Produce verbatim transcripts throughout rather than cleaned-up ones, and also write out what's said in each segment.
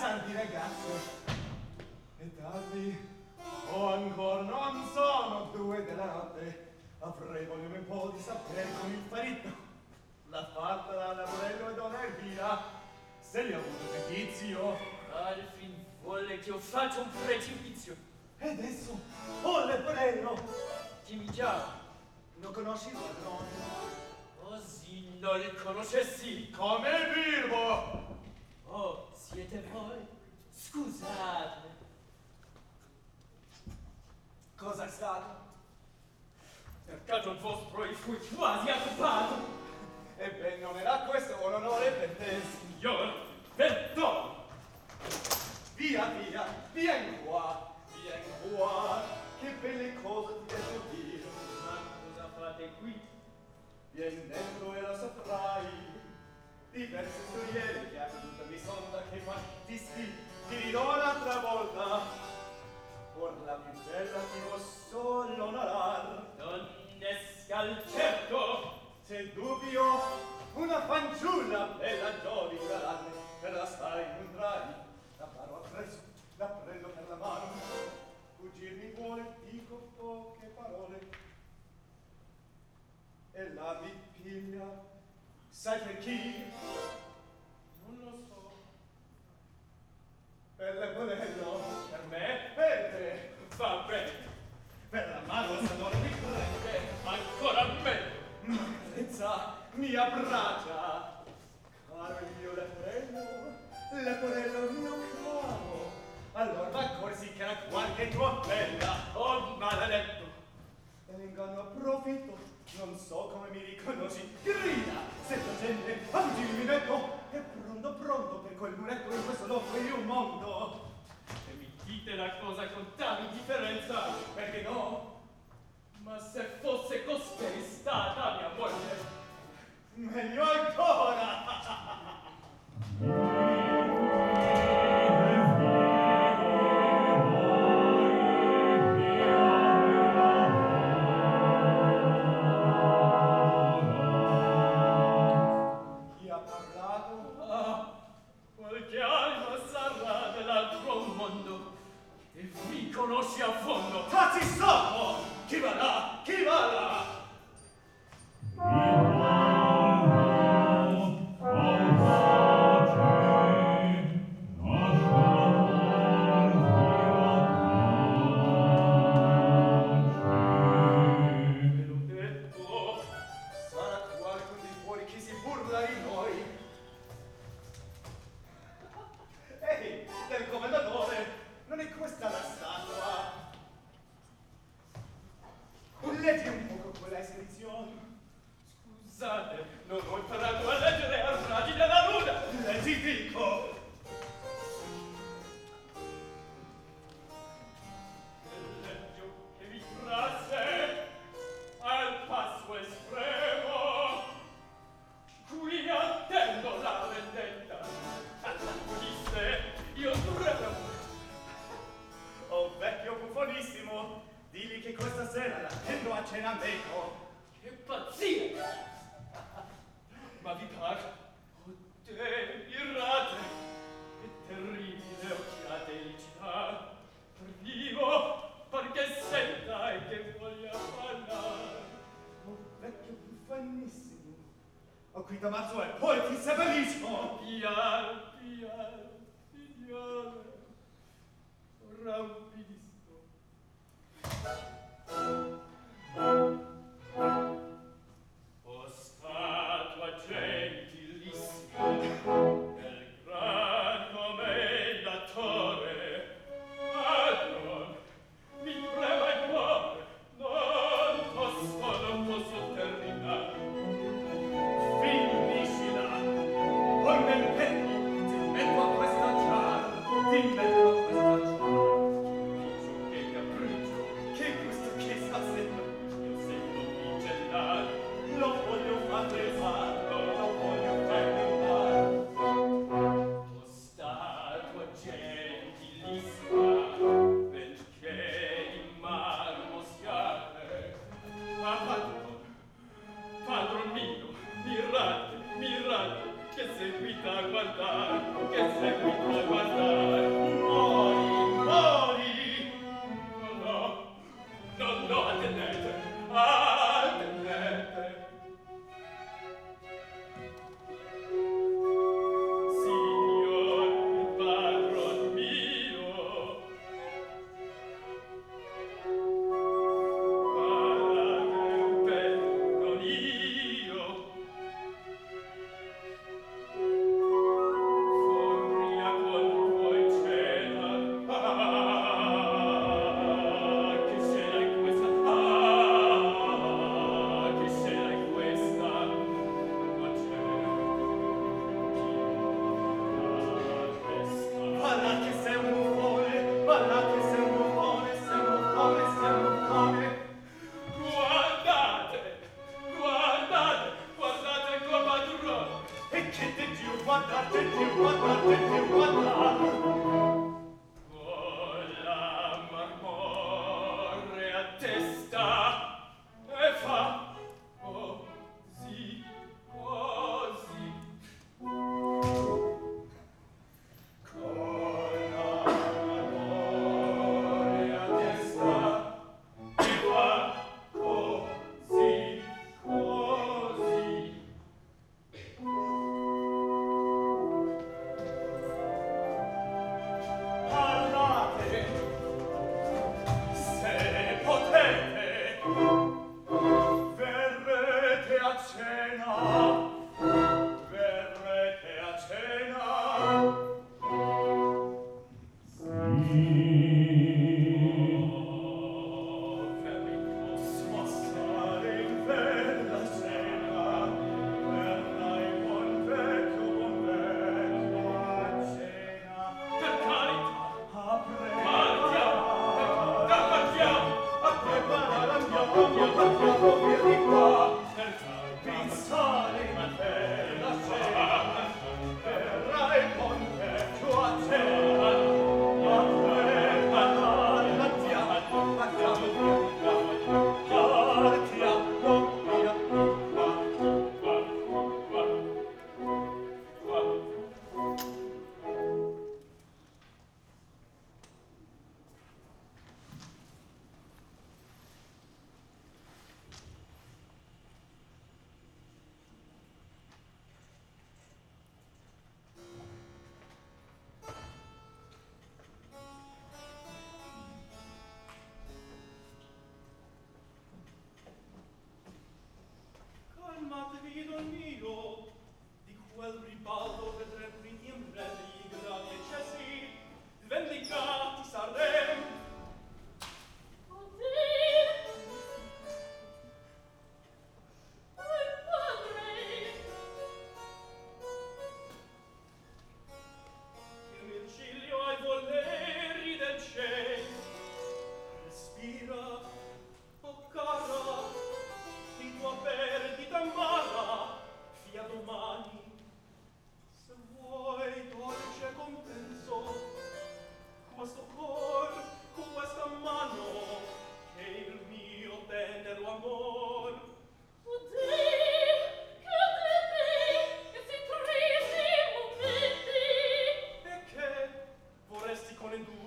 santi ragazzi. E tardi, o ancora non sono due della notte. Avrei voluto un po' di sapere con il farito. L'ha fatta da Laurello e Donna Elvira. Se gli ha avuto petizio. Alfin vuole che io faccia un precipizio. Ed esso, oh Leporello! Dimmi già. Non conosci il padrone? Così non li conoscessi. Come il birbo! Oh, siete voi? Scusate. Cosa è stato? Per caso il vostro i fui quasi occupato. Ebbene, non era questo un onore per te, signor, perdono. Via, via, vien qua, vien qua, che belle cose ti devo dire. Ma cosa fate qui? Vien dentro e lo saprai. Diverse storielle che ha veduto mi sonda che fattisti ti dirò un'altra volta. Or la più bella ti vuol solo onorar. Non ne scalcerto. C'è dubbio, una fanciulla bella giovine grande, per la stare incontrai, la paro appresso, la prendo per la mano, fuggir mi vuole, dico poche parole, e la mi piglia, sai per chi? Non lo so. Per Leporello. Per me? Per te. Va bene. Per la mano s'adora mi prende. Ancora meglio. Ma carezza, mi abbraccia. Caro il mio Leporello, Leporello mio caro. Allora m'accorsi che era qualche tua bella. Oh, maledetto. Dell'inganno approfitto, non so come mi riconosci. Grida, sento gente, fuggire mi metto. E pronto, pronto per quel muretto in questo loco io mondo. E mi dite la cosa con tale indifferenza. Perché no? Ma se fosse costei stata mia moglie, meglio ancora! Chi ha parlato? Ah, qualche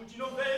fugi non vedi